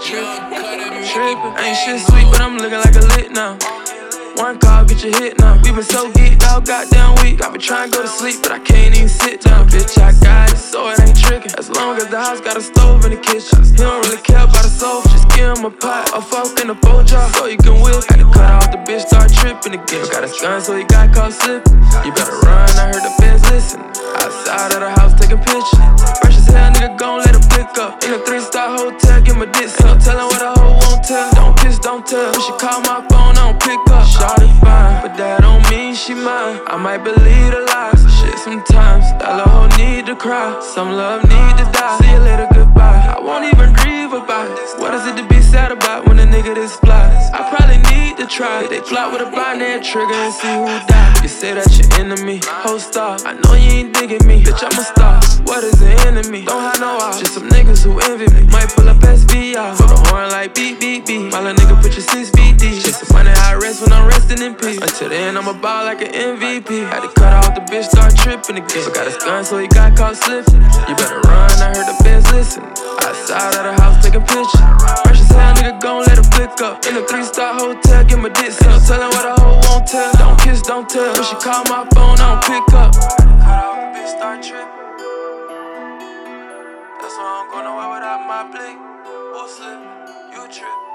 trippin'. Ain't shit sweet, but I'm looking like a lick now. One call, get your hit now. We been so geeked out, goddamn week. Got me trying to go to sleep, but I can't even sit down. Bitch, I got it, so it ain't trickin'. As long as the house got a stove in the kitchen. He don't really care about the sofa. Just give him a pot, a fork, and a bowl jar, so you can whip. Had to cut off the bitch, start trippin' again. Got his gun, so he got caught slippin'. You better run, I heard the feds listen. Outside of the house, taking pictures. Fresh as hell, nigga, gon' let him pick up. In a 3-star hotel, give him a dick suck. Tell him what a hoe won't tell. Don't kiss, don't tell. When she call my phone, I don't pick up. Shawty fine, but that don't mean she mine. I might believe the lies. Shit, sometimes that little hoe need to cry. Some love need to die. See you later, goodbye. I won't even grieve about it. What is it to be sad about when a nigga this fly? I probably need to try. They plot with a binary trigger and see who die. You say that you're enemy, whole star. I know you ain't digging me, bitch, I'm a star. What is an enemy? Don't have no off. Just some niggas who envy me. Might pull up SVR. Put a horn like beep, beep, beep. While a nigga put your 6 feet deep. Chasing money, I rest when I'm resting in peace. Until then, I'm a ball like an MVP. Had to cut off the bitch, start tripping again. But got his gun, so he got caught slipping. You better run, I heard the feds listen. Outside of the house, taking pictures. Fresh as hell, nigga, gon' let him pick up. In a 3-star hotel, give him a dick suck. Tell him what a hoe won't tell. Don't kiss, don't tell. When she call my phone, I don't pick up. Cut off the bitch, start tripping. That's why I'm going nowhere without my blick. Who slip? You trip.